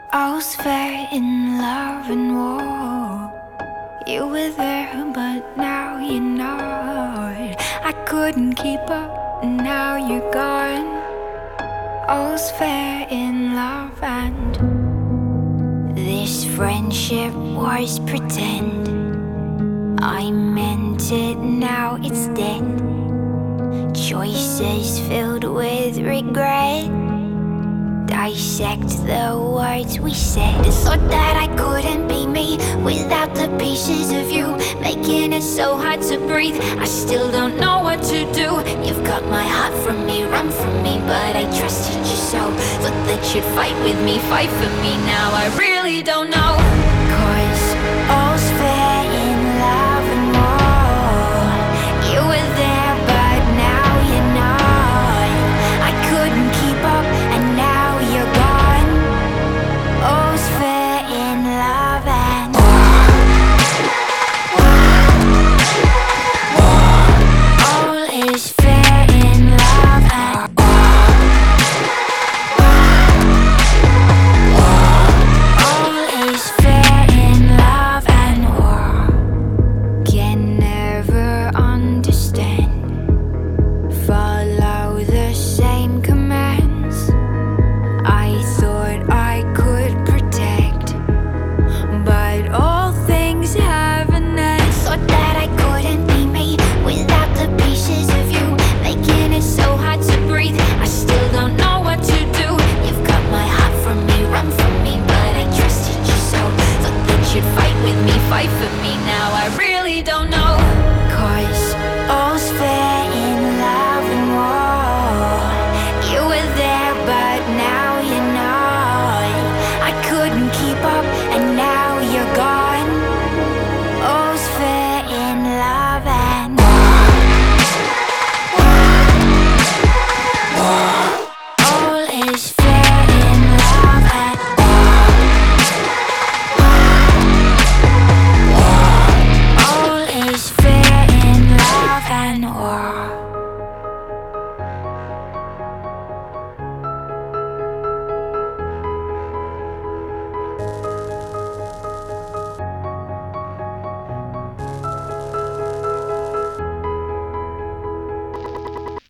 All's fair in love and war. You were there, but now you're not. I couldn't keep up, now you're gone. All's fair in love, and this friendship was pretend. I meant it, now it's dead. Choices filled with regret. Dissect the words we said. Thought that I couldn't be me without the pieces of you, making it so hard to breathe. I still don't know what to do. You've got my heart from me, run from me, but I trusted you so. Thought that you'd fight with me, fight for me. Now I really don't know.